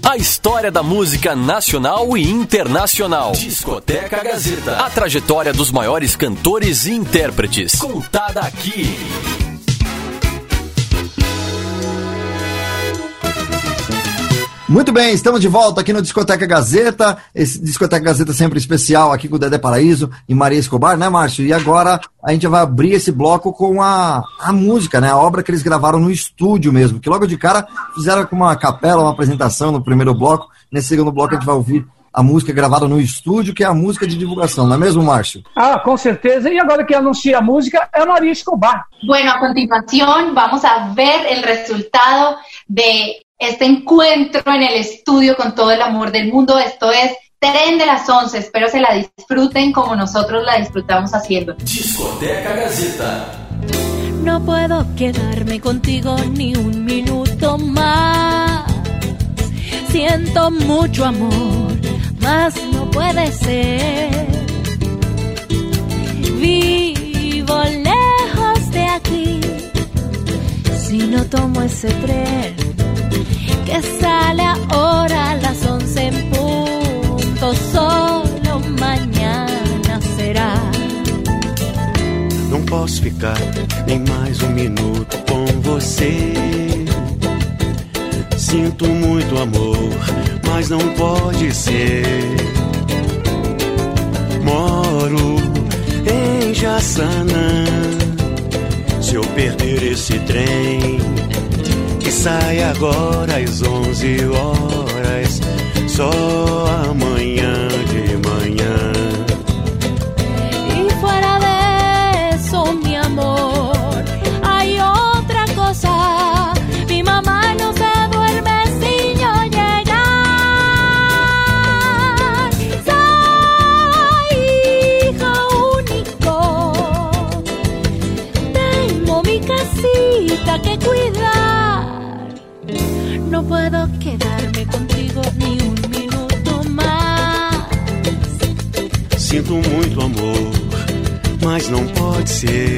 A história da música nacional e internacional. Discoteca Gazeta. A trajetória dos maiores cantores e intérpretes. Contada aqui. Muito bem, estamos de volta aqui no Discoteca Gazeta. Esse Discoteca Gazeta sempre especial aqui com o Dedé Paraíso e Maria Escobar, né, Márcio? E agora a gente vai abrir esse bloco com a música, né? A obra que eles gravaram no estúdio mesmo, que logo de cara fizeram com uma capela, uma apresentação no primeiro bloco. Nesse segundo bloco a gente vai ouvir a música gravada no estúdio, que é a música de divulgação, não é mesmo, Márcio? Ah, com certeza. E agora quem anuncia a música é a Maria Escobar. Bueno, a continuación vamos a ver el resultado de este encuentro en el estudio con todo el amor del mundo. Esto es Tren de las 11. Espero se la disfruten como nosotros la disfrutamos haciendo. Discoteca Gazeta. No puedo quedarme contigo ni un minuto más. Siento mucho amor, mas no puede ser. Vivo lejos de aquí. Si no tomo ese tren que sale ahora a las 11 en punto, solo mañana será. Não posso ficar nem mais um minuto com você. Sinto muito amor, mas não pode ser. Moro em Jaçanã. Se eu perder esse trem que sai agora às 11 horas, só amanhã de manhã. Y fuera de eso, mi amor, hay otra cosa. Mi mamá no se duerme sin yo llegar. Soy hijo único. Tengo mi casita que cuidar. No puedo quedarme contigo ni un minuto más. Sinto muito amor, mas não pode ser.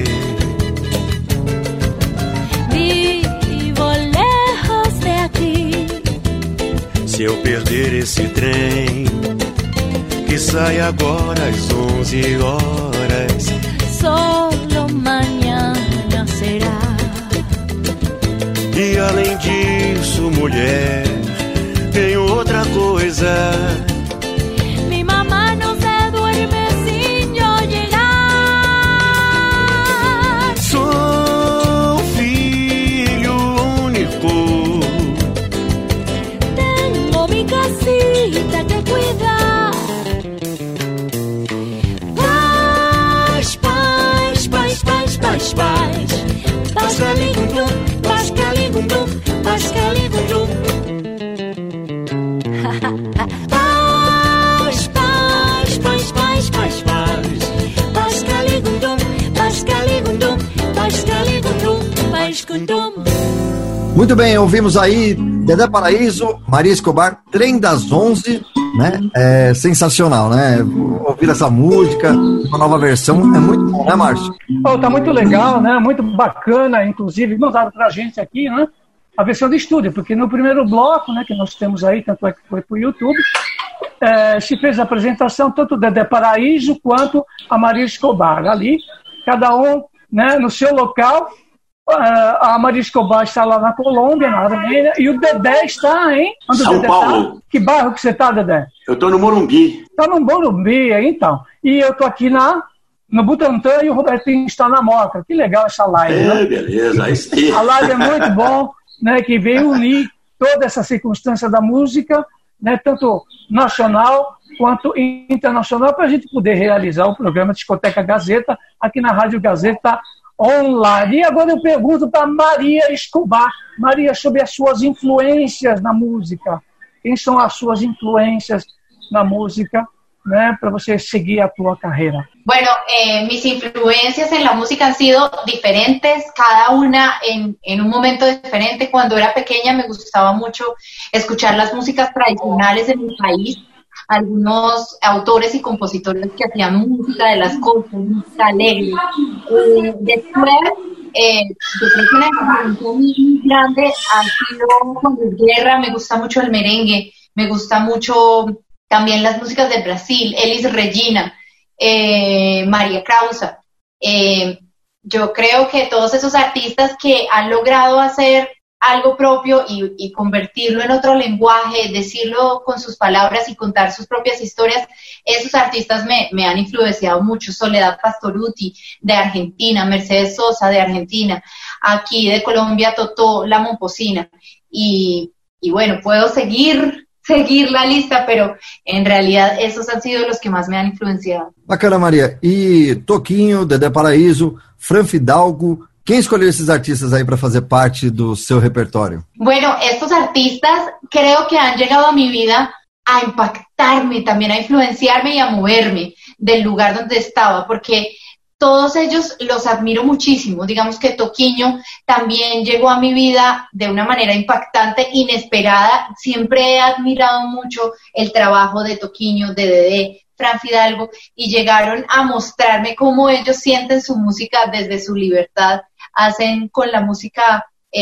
Vivo lejos de aquí. Se eu perder esse trem que sai agora às 11 horas, solo mañana será. E além disso, mulher, tem outra coisa. Mi mamá no se duerme sin yo llegar. Sou filho único. Tengo mi casita que cuidar. Paz, paz, paz, paz, paz, paz. Paz, caligundum, paz, caligundum, paz, caligundum. Paz, paz, paz, paz, paz, paz. Paz, caligundum, paz, caligundum, paz, caligundum, paz, caligundum. Muito bem, ouvimos aí Dedé Paraíso, Maria Escobar, Trem das 11, né? É sensacional, né? Ouvir essa música, uma nova versão, é muito bom, né, Márcio? Oh, tá muito legal, né? Muito bacana, inclusive, mandaram pra gente aqui, né? A versão de estúdio, porque no primeiro bloco, né, que nós temos aí, tanto é que foi pro YouTube, se fez a apresentação, tanto o Dedé Paraíso quanto a Maria Escobar. Ali, cada um, né, no seu local. A Maria Escobar está lá na Colômbia, na Armênia, e o Dedé está em... Onde São Paulo. Tá? Que bairro que você está, Dedé? Eu estou no Morumbi. Está no Morumbi, então. E eu estou aqui no Butantã e o Robertinho está na Moca. Que legal essa live, né? Beleza, aí sim. A live é muito bom, né, que veio unir toda essa circunstância da música, né, tanto nacional quanto internacional, para a gente poder realizar o programa Discoteca Gazeta aqui na Rádio Gazeta Online. E agora eu pergunto para Maria Escobar. Maria, sobre as suas influências na música. Quem são as suas influências na música, né, para você seguir a tua carreira? Bueno, mis influencias en la música han sido diferentes, cada una en un momento diferente. Cuando era pequeña me gustaba mucho escuchar las músicas tradicionales de mi país, algunos autores y compositores que hacían música de las cosas, música alegre. Después yo creo que una influencia muy grande ha sido Juan Luis Guerra, me gusta mucho el merengue, me gusta mucho también las músicas de Brasil, Elis Regina, María Krausa. Yo creo que todos esos artistas que han logrado hacer algo propio y convertirlo en otro lenguaje, decirlo con sus palabras y contar sus propias historias, esos artistas me han influenciado mucho. Soledad Pastorutti de Argentina, Mercedes Sosa de Argentina, aquí de Colombia Totó La Momposina, y bueno, puedo seguir la lista, pero en realidad esos han sido los que más me han influenciado. Bacana, Maria. E Toquinho, Dedé Paraíso, Fran Fidalgo, quem escolheu esses artistas aí para fazer parte do seu repertório? Bueno, estos artistas creo que han llegado a mi vida a impactarme, también a influenciarme y a moverme del lugar donde estaba, porque todos ellos los admiro muchísimo. Digamos que Toquinho también llegó a mi vida de una manera impactante, inesperada. Siempre he admirado mucho el trabajo de Toquinho, de Dedé, Fran Fidalgo, y llegaron a mostrarme cómo ellos sienten su música desde su libertad, hacen con la música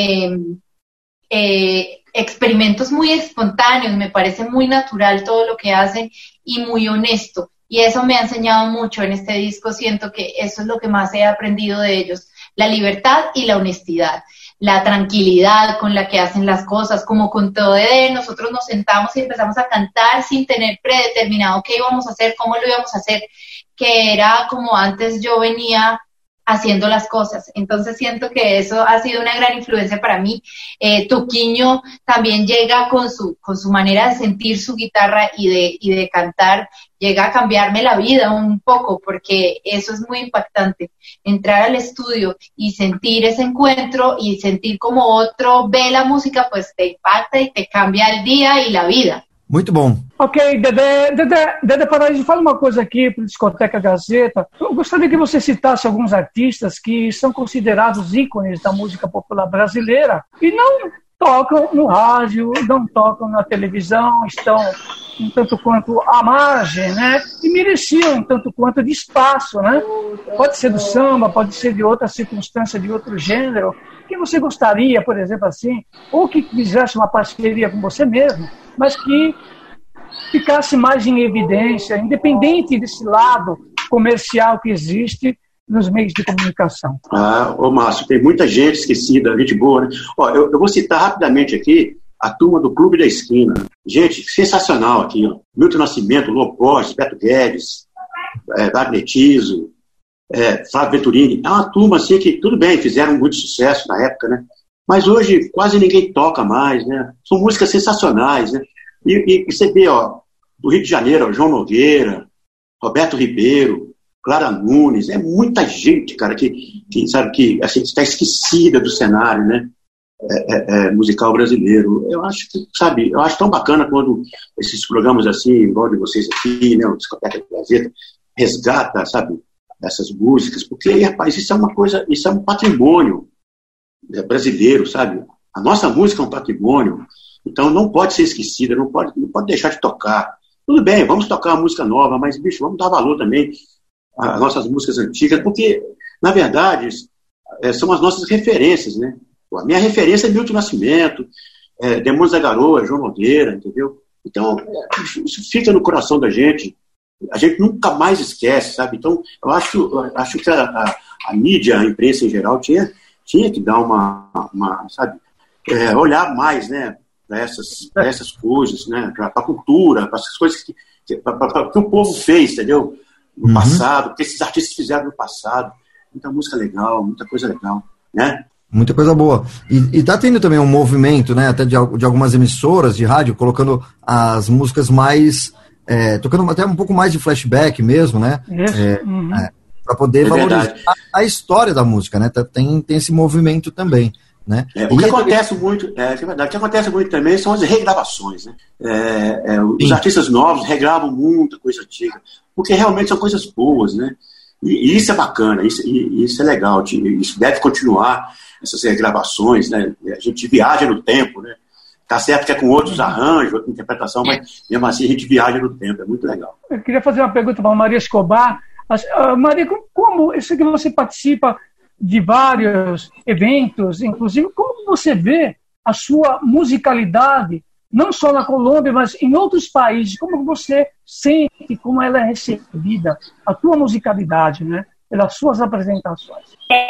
experimentos muy espontáneos, me parece muy natural todo lo que hacen y muy honesto. Y eso me ha enseñado mucho en este disco, siento que eso es lo que más he aprendido de ellos, la libertad y la honestidad, la tranquilidad con la que hacen las cosas, como con todo Dedé, nosotros nos sentamos y empezamos a cantar sin tener predeterminado qué íbamos a hacer, cómo lo íbamos a hacer, que era como antes yo venía haciendo las cosas. Entonces siento que eso ha sido una gran influencia para mí. Toquinho también llega con su manera de sentir su guitarra y de cantar, llega a cambiarme la vida un poco, porque eso es muy impactante, entrar al estudio y sentir ese encuentro y sentir como otro ve la música, pues te impacta y te cambia el día y la vida. Muito bom. Ok, Dedé Paraíso, fala uma coisa aqui para o Discoteca Gazeta. Eu gostaria que você citasse alguns artistas que são considerados ícones da música popular brasileira e não tocam no rádio, não tocam na televisão, estão um tanto quanto à margem, né? E mereciam um tanto quanto de espaço, né? Pode ser do samba, pode ser de outra circunstância, de outro gênero. Que você gostaria, por exemplo, assim, ou que quisesse uma parceria com você mesmo, mas que ficasse mais em evidência, independente desse lado comercial que existe nos meios de comunicação. Ô Márcio, tem muita gente esquecida, gente boa, né? Ó, eu vou citar rapidamente aqui a turma do Clube da Esquina. Gente, sensacional aqui, ó. Milton Nascimento, Lô Borges, Beto Guedes, Wagner Tiso, Flávio Venturini. É uma turma assim que, tudo bem, fizeram muito sucesso na época, né? Mas hoje quase ninguém toca mais, né? São músicas sensacionais, né? E você vê, ó, do Rio de Janeiro, ó, João Nogueira, Roberto Ribeiro, Clara Nunes, é muita gente, cara, que sabe que assim, está esquecida do cenário, né? Musical brasileiro. Eu acho que, sabe, eu acho tão bacana quando esses programas assim, igual de vocês aqui, né, o Discoteca Gazeta, resgata, sabe, essas músicas, porque, rapaz, isso é uma coisa, isso é um patrimônio brasileiro, sabe? A nossa música é um patrimônio, então não pode ser esquecida, não pode deixar de tocar. Tudo bem, vamos tocar uma música nova, mas, bicho, vamos dar valor também às nossas músicas antigas, porque, na verdade, são as nossas referências, né? A minha referência é Milton Nascimento, Demônios da Garoa, João Nogueira, entendeu? Então, isso fica no coração da gente, a gente nunca mais esquece, sabe? Então, eu acho que a mídia, a imprensa em geral, tinha que dar uma sabe, olhar mais, né, para essas coisas, né, para a cultura, para essas coisas que o povo fez, entendeu? No passado, que esses artistas fizeram no passado. Muita música legal, muita coisa legal, né? Muita coisa boa. E tá tendo também um movimento, né, até de algumas emissoras de rádio, colocando as músicas mais... tocando até um pouco mais de flashback mesmo, né? Para poder valorizar a história da música, né? Tem esse movimento também, né? O que acontece muito, é verdade, o que acontece muito também são as regravações, né? Os artistas novos regravam muita coisa antiga, porque realmente são coisas boas, né? E isso é bacana, isso é legal, isso deve continuar, essas regravações, né? A gente viaja no tempo, né? Tá certo que é com outros arranjos, outra interpretação, mas mesmo assim a gente viaja no tempo, é muito legal. Eu queria fazer uma pergunta para a Maria Escobar. Maria, como eu sei que você participa de vários eventos, inclusive como você vê a sua musicalidade, não só na Colômbia, mas em outros países, como você sente, como ela é recebida, a tua musicalidade, né, pelas suas apresentações.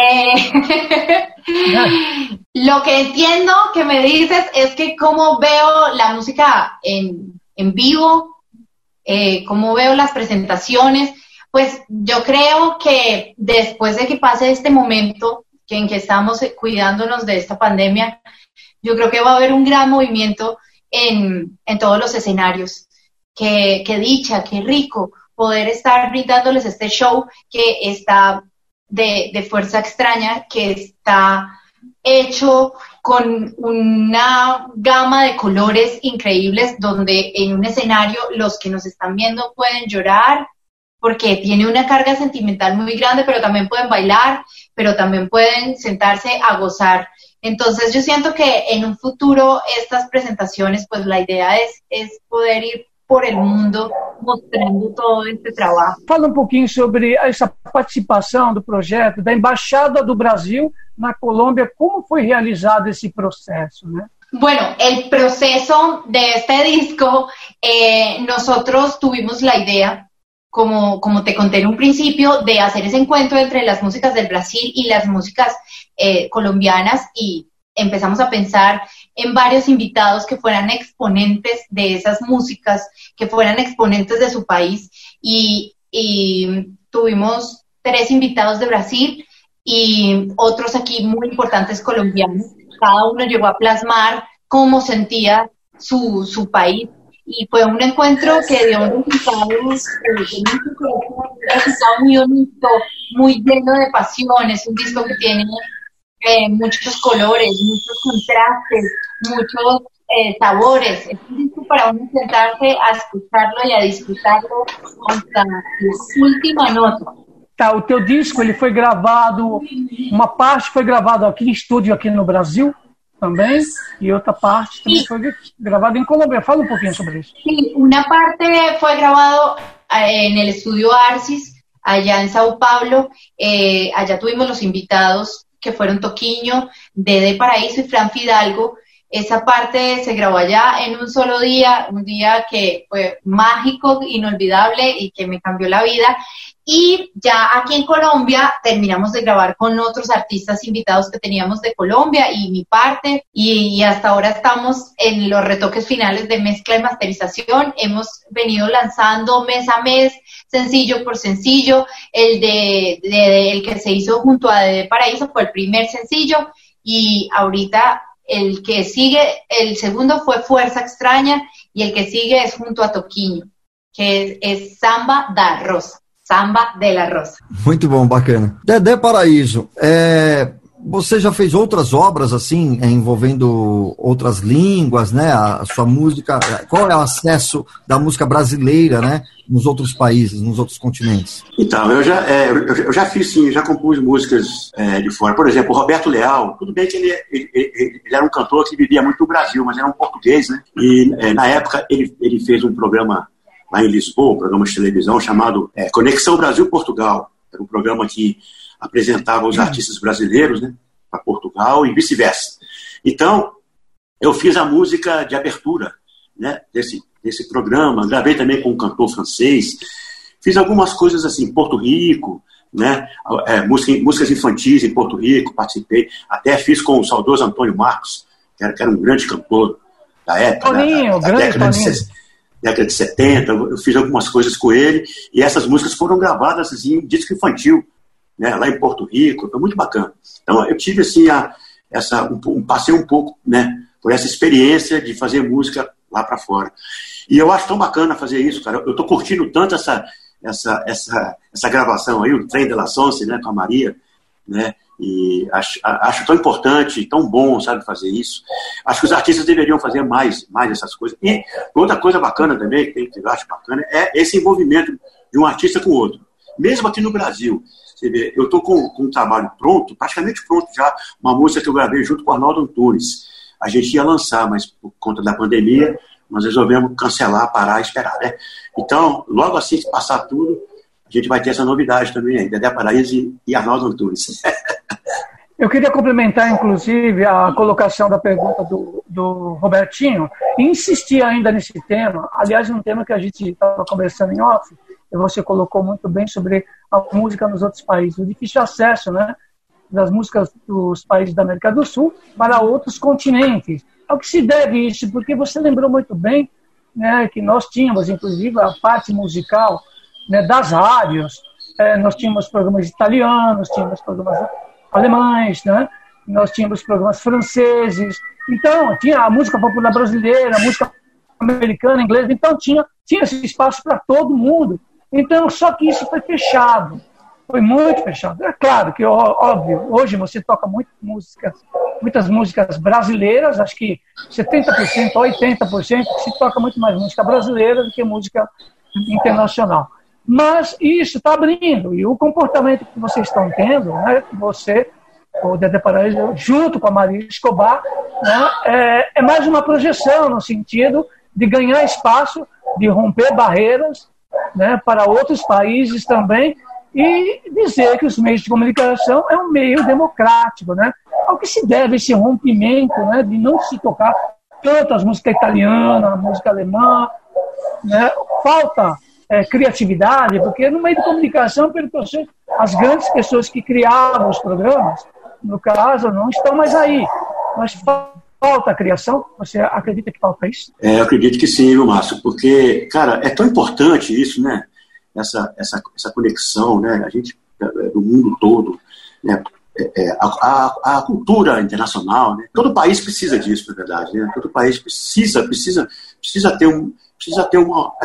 Lo que entiendo que me dices es que cómo veo la música en vivo, cómo veo las presentaciones. Pues yo creo que después de que pase este momento en que estamos cuidándonos de esta pandemia, yo creo que va a haber un gran movimiento en todos los escenarios. Qué dicha, qué rico poder estar brindándoles este show que está de Fuerza Extraña, que está hecho con una gama de colores increíbles, donde en un escenario los que nos están viendo pueden llorar, porque tiene una carga sentimental muy grande, pero también pueden bailar, pero también pueden sentarse a gozar. Entonces yo siento que en un futuro estas presentaciones, pues la idea es poder ir por el mundo mostrando todo este trabalho. Fala pouquinho sobre essa participação do projeto da Embaixada do Brasil na Colômbia, como foi realizado esse proceso, né? Bueno, el proceso de este disco, nosotros tuvimos la idea, como te conté en un principio, de hacer ese encuentro entre las músicas del Brasil y las músicas colombianas, y empezamos a pensar en varios invitados que fueran exponentes de esas músicas, que fueran exponentes de su país, y tuvimos 3 invitados de Brasil y otros aquí muy importantes colombianos. Cada uno llegó a plasmar cómo sentía su país, y fue un encuentro que dio un resultado muy bonito, muy lleno de pasión. Es un disco que tiene muchos colores, muchos contrastes, muchos sabores. Es un disco para uno sentarse a escucharlo y a disfrutarlo hasta la última nota. Tá, o teu disco ele foi gravado, uma parte foi gravada aqui em estúdio aqui no Brasil também, e outra parte também foi gravada em Colômbia. Fala pouquinho sobre isso. Sí, una parte fue grabado en el estudio Arcis, allá en Sao Paulo. Allá tuvimos los invitados que fueron Toquinho, Dede Paraíso y Fran Fidalgo. Esa parte se grabó allá en un solo día, un día que fue mágico, inolvidable y que me cambió la vida. Y ya aquí en Colombia terminamos de grabar con otros artistas invitados que teníamos de Colombia y mi parte, y hasta ahora estamos en los retoques finales de mezcla y masterización. Hemos venido lanzando mes a mes, sencillo por sencillo. El que se hizo junto a Dede Paraíso fue el primer sencillo, y ahorita el que sigue, el segundo fue Fuerza Extraña, y el que sigue es junto a Toquinho, que es Samba da Rosa. Samba de la Rosa. Muito bom, bacana. Dede Paraíso, você já fez outras obras assim, envolvendo outras línguas, né? A sua música, qual é o acesso da música brasileira, né? Nos outros países, nos outros continentes? Então, eu já fiz sim, já compus músicas de fora. Por exemplo, o Roberto Leal, tudo bem que ele era um cantor que vivia muito no Brasil, mas era um português, né? E na época ele fez um programa lá em Lisboa, um programa de televisão chamado Conexão Brasil-Portugal. Era um programa que apresentava os artistas brasileiros, né, para Portugal e vice-versa. Então, eu fiz a música de abertura, né, desse programa, gravei também com um cantor francês, fiz algumas coisas assim, em Porto Rico, né, músicas infantis em Porto Rico, participei, até fiz com o saudoso Antônio Marcos, que era um grande cantor da época, década de 70, eu fiz algumas coisas com ele, e essas músicas foram gravadas assim, em disco infantil, né, lá em Porto Rico, foi muito bacana. Então eu tive assim, passei um pouco, né, por essa experiência de fazer música lá para fora. E eu acho tão bacana fazer isso, cara. Eu estou curtindo tanto essa gravação aí, o Trem de la Sonce, né, com a Maria, né, e acho tão importante, tão bom, sabe, fazer isso. Acho que os artistas deveriam fazer mais essas coisas. E outra coisa bacana também, que eu acho bacana, é esse envolvimento de um artista com o outro. Mesmo aqui no Brasil, você vê, eu estou com um trabalho pronto, praticamente pronto já, uma música que eu gravei junto com o Arnaldo Antunes. A gente ia lançar, mas por conta da pandemia, nós resolvemos cancelar, parar, esperar, né? Então, logo assim que passar tudo, a gente vai ter essa novidade também aí, Dede Paraíso e Arnaldo Antunes. Eu queria complementar, inclusive, a colocação da pergunta do Robertinho e insistir ainda nesse tema. Aliás, um tema que a gente estava conversando em off, e você colocou muito bem sobre a música nos outros países, o difícil acesso, né, das músicas dos países da América do Sul para outros continentes. Ao que se deve isso? Porque você lembrou muito bem, né, que nós tínhamos, inclusive, a parte musical, né, das rádios. Nós tínhamos programas italianos, tínhamos programas alemães, né? Nós tínhamos programas franceses, então tinha a música popular brasileira, a música americana, inglesa, então tinha esse espaço para todo mundo. Então, só que isso foi fechado, foi muito fechado. É claro que, óbvio, hoje você toca muitas músicas brasileiras, acho que 70%, 80% se toca muito mais música brasileira do que música internacional. Mas isso está abrindo, e o comportamento que vocês estão tendo, né, você, o Dedé Paraíso, junto com a Maria Escobar, né, é mais uma projeção no sentido de ganhar espaço, de romper barreiras, né, para outros países também, e dizer que os meios de comunicação é um meio democrático. Né? Ao que se deve esse rompimento, né, de não se tocar tanto as músicas italianas, a música alemã, né, falta criatividade, porque no meio de comunicação, as grandes pessoas que criavam os programas, no caso, não estão mais aí. Mas falta a criação? Você acredita que falta isso? Eu acredito que sim, viu, Márcio? Porque, cara, é tão importante isso, né? Essa conexão, né? A gente, do mundo todo, né? A cultura internacional, né? Todo país precisa disso, na verdade, né? Todo país precisa ter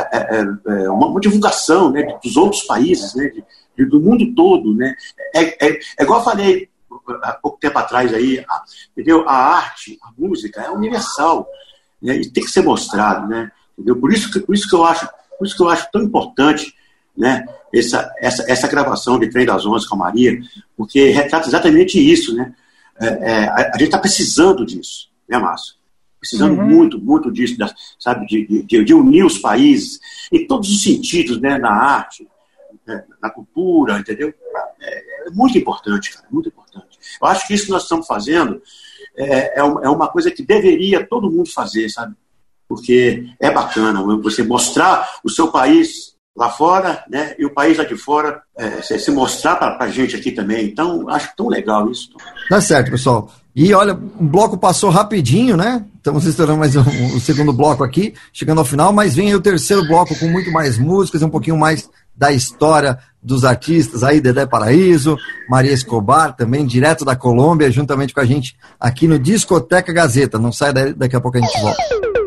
uma divulgação, né, dos outros países, né, do mundo todo, né? É igual eu falei há pouco tempo atrás aí, entendeu? A arte, a música é universal, né, e tem que ser mostrado, né? Entendeu? Por isso que eu acho tão importante, né, essa gravação de Trem das 11 com a Maria, porque retrata exatamente isso, né? A gente está precisando disso, né, Márcio? Precisando muito, muito disso, sabe, de unir os países em todos os sentidos, né, na arte, na cultura, entendeu? É muito importante, cara, muito importante. Eu acho que isso que nós estamos fazendo é uma coisa que deveria todo mundo fazer, sabe? Porque é bacana você mostrar o seu país lá fora, né, e o país lá de fora se mostrar para a gente aqui também. Então, acho tão legal isso. Tá certo, pessoal. E olha, o bloco passou rapidinho, né? Estamos estourando mais o segundo bloco aqui, chegando ao final, mas vem aí o terceiro bloco com muito mais músicas, um pouquinho mais da história dos artistas aí, Dedé Paraíso, Maria Escobar, também direto da Colômbia, juntamente com a gente aqui no Discoteca Gazeta. Não sai daí, daqui a pouco a gente volta.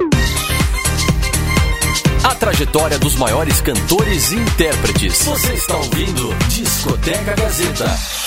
A trajetória dos maiores cantores e intérpretes. Você está ouvindo Discoteca Gazeta.